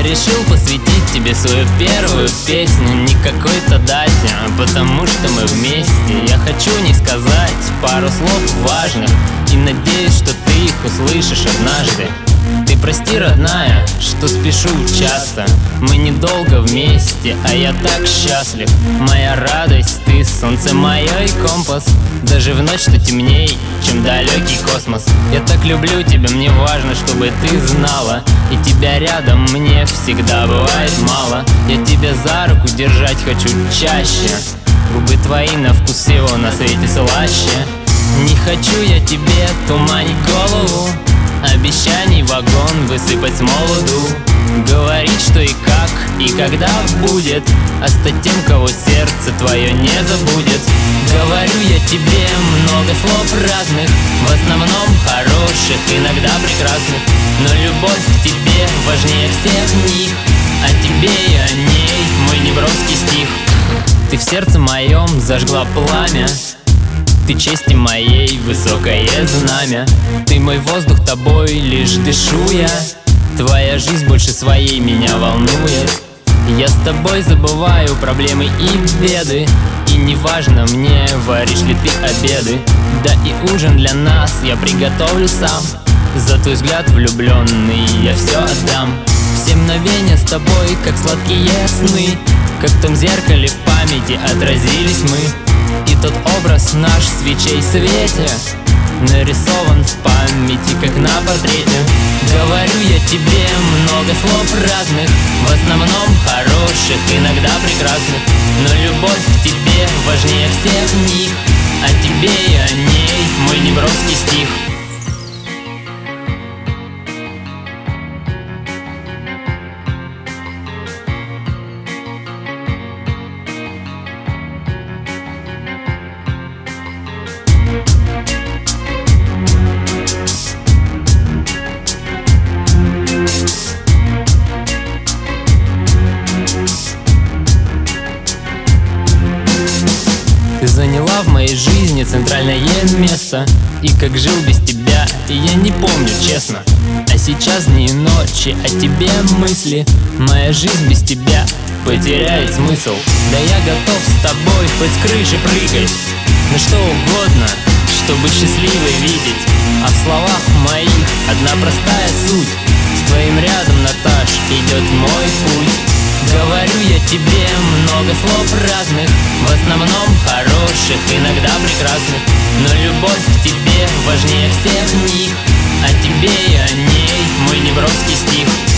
решил посвятить тебе свою первую песню не какой-то дате, а потому что мы вместе. Я хочу не сказать пару слов важных и надеюсь, что ты их услышишь однажды. Ты прости, родная, что спешу часто. Мы недолго вместе, а я так счастлив. Моя радость, ты солнце мое и компас. Даже в ночь, что темней, чем далекий космос. Я так люблю тебя, мне важно, чтобы ты знала. И тебя рядом мне всегда бывает мало. Я тебя за руку держать хочу чаще. Губы твои на вкус всего на свете слаще. Не хочу я тебе туманить голову, обещаний вагон высыпать с молоду. Говорить, что и как, и когда будет, а стать тем, кого сердце твое не забудет. Говорю я тебе много слов разных, в основном хороших, иногда прекрасных. Но любовь к тебе важнее всех них, о тебе и о ней мой неброский стих. Ты в сердце моем зажгла пламя, ты чести моей высокое знамя. Ты мой воздух, тобой лишь дышу я. Твоя жизнь больше своей меня волнует. Я с тобой забываю проблемы и беды, и неважно мне, варишь ли ты обеды. Да и ужин для нас я приготовлю сам. За твой взгляд влюбленный я все отдам. Все мгновения с тобой, как сладкие сны, как в том зеркале в памяти отразились мы. И тот образ наш в свечей свете нарисован в памяти, как на портрете. Говорю я тебе много слов разных, в основном хороших, иногда прекрасных. Но любовь к тебе важнее всех них, о тебе и о ней мой неброский стих. Ты заняла в моей жизни центральное место, и как жил без тебя, я не помню, честно. А сейчас дни и ночи о тебе мысли. Моя жизнь без тебя потеряет смысл. Да я готов с тобой хоть с крыши прыгать, на что угодно, чтобы счастливой видеть. А в словах моих одна простая суть: с твоим рядом, Наташ, идет мой путь. Говорю я тебе много слов разных, в основном хороших, иногда прекрасных. Но любовь к тебе важнее всех них, о тебе и о ней мой неброский стих.